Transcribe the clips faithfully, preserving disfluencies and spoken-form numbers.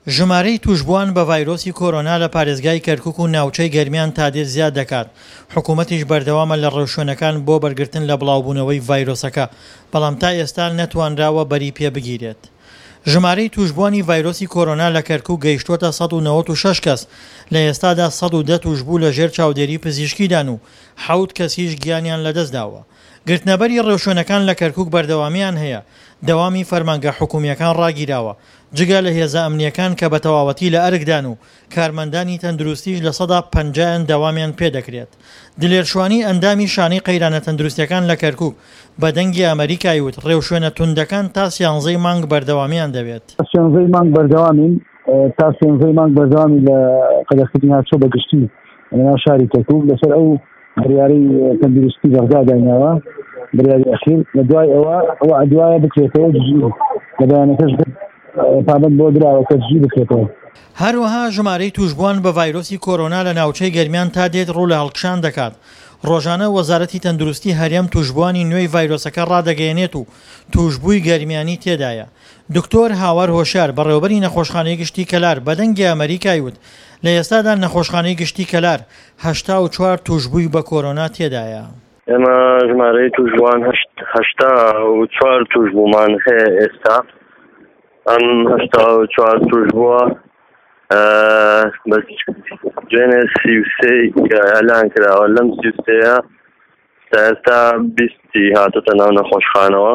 ژمارەی توشبووان بە ڤایرۆسی کۆرۆنا لە پارێزگای کەرکووک و ناوچەی گەرمیان تا دێر زیاد دەکات. حکوومەتیش بەردەوامە لە ڕێوشوێنەکان بۆ بەرگرتن لە بڵاوبوونەوەی ڤایرۆسەکە، بەڵام تا ئێستا نەتوانراوە بەری پێ بگیرێت. ژمارەی توشبووانی ڤایرۆسی کۆرۆنا لە کەرکووک گەیشتووەتە سەد و نەوەت و شەش کەس، لە ئێستادا سەد و دە توشبوو لە ژێر چاودێری پزیشکیدان و حەوت کەسیش گیانیان لەدەستداوە. گرتنەبەری ڕێوشوێنەکان لە کەرکووک بەردەوامیان هەیە، دەوامی فەرمانگە حکوومیەکان ڕاگیراوە، جگە لە هێزە ئەمنیەکان کە بە تەواوەتی لە ئەرکدان و کارمەندانی تەندروستیش لە سەدا پەنجایان دەوامیان پێدەکرێت. دلێرشوانی ئەندامی شانەی قەیرانە تەندروستیەکان لە کەرکووک بە دەنگی ئەمریکای وت ڕێوشوێنە توندەکان تا سیانزەی مانگ بەردەوامیان دەوێت. سیانزەی مانگ بەردەوامین تا سیانزەی مانگ بەردەوامی لە قەدەختی ناوچە بەگشتی ناو شاری کەرکووک لەسەر ئەو بڕیارەی تەندروستی بەغدا دایناوە. بڕیاری ئەخیر لە دوای ئەوە ئەوە دوایە بکرێتەوە جژی لە بەیانەکەش پابەت بۆ دراوە کە جژی بکرێتەوە. هەروەها ژمارەی توشبووان بە ڤایرۆسی کۆرۆنا لە ناوچەی گەرمیان تا دێت ڕوو لە هەڵکشان دەکات. ڕۆژانە وەزارەتی تەندروستی هەرێم توشبووانی نوێی ڤایرۆسەکە ڕادەگەیەنێت و توشبووی گەرمیانی تێدایە. دکتۆر هاوار هۆشیار بەڕێوەبەری نەخۆشخانەی گشتی کەلار بە دەنگی ئەمریکای وت لە ئێستادا نەخۆشخانەی گشتی کەلار هەشتا و چوار توشبووی بە کۆرۆنا تێدایە. ئێمە ژمارەی توشبووان هەشتا و چوار توشبوومان هەیە ئێستا. ئەم هەشتا و چوار توشبووە بەس دوێنێ سی و سێی کە ئەلان کراوە، لەم سی و سێیە تا ئێستا بیستی هاتوتە ناو نەخۆشخانەوە.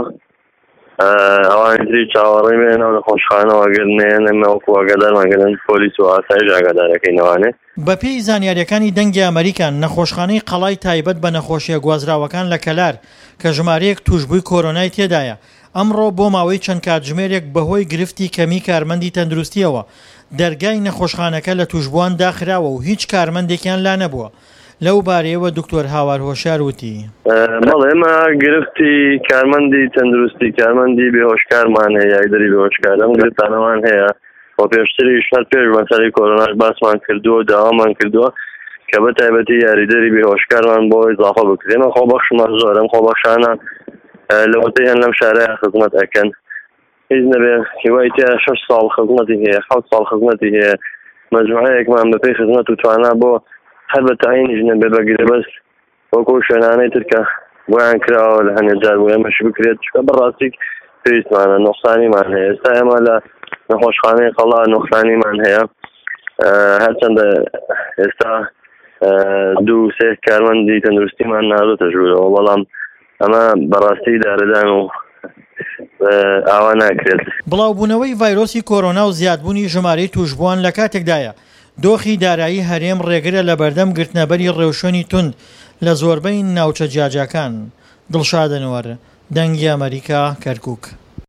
ئەوانی تری چاوەڕێی مێ ناو نەخۆشخانەوە گرنێن ئێمە وەکو ئاگادارمانکردن پۆلیس و ئاسایش ئاگادارەکەینەوانێ. بە پێی زانیاریەکانی دەنگی ئەمریکان نەخۆشخانەی قەڵای تایبەت بە نەخۆشیە گوازراوەکان لە کەلار کە ژمارەیەک توشبووی کۆرۆنای تێدایە، ئەمڕۆ بۆ ماوەی چەند کاتژمێرێک بەهۆی گرفتی کەمی کارمەندی تەندروستیەوە دەرگای نەخۆشخانەکە لە توشبووان داخراوە و هیچ کارمەندێکیان لا نەبووە. لەو بارەیەوە دکتۆر هاوار هۆشیار وتی بەڵێ ئێمە گرفتی کارمەندی تەندروستی کارمەندی بێهۆشکارمان هەیە، یاریدەری بێهۆشکار ئەم گرفتانەوان هەیە. بۆ پێشتریش هەر پێش مەسەلەی کۆرۆناش باسمان کردووە و داوامان کردووە کە بە تایبەتی یاریدەری بێهۆشکارمان بۆ ئیزافە بکرێت. ئێمە خۆبەخشمان زۆر، ئەم خۆبەخشانە لەوەتەی هەن لەم شارەیە خزمەت ئەکەن. هیچ نەبێ هیوای تیا شەش ساڵ خزمەتی هەیە، حەوت ساڵ خزمەتی هەیە، مەجموعەیەکمان بەپێی خزمەت و توانا بۆ هەر بە تاینیش نەبێ بەگرێ بەس وەکو شوێنانەی ترکە بۆیان کراوە لە هەندێک جار بۆ ئێمەش بکرێت، چکە بەڕاستی پێویستمانە نوقسانیمان هەیە. ئێستا ئێمە لە نەخۆشخانەی قەڵا نوقسانیمان هەیە، هەرچەندە ئێستا دوو سێ کارمەندی تەندروستیمان نادۆتە ژوورەوە، بەڵام ئەمە بەڕاستی دارەدان و ئاوا ناکرێت. بڵاوبوونەوەی ڤایرۆسی کۆرۆنا و زیادبوونی ژمارەی توشبووان لە کاتێکدایە دۆخی دارایی هەرێم ڕێگرە لە بەردەم گرتنەبەری ڕێوشوێنی تند لە زۆربەی ناوچە جیاجەکان. دڵشاد ئەنوەر، دەنگی ئەمریکا، کەرکووک.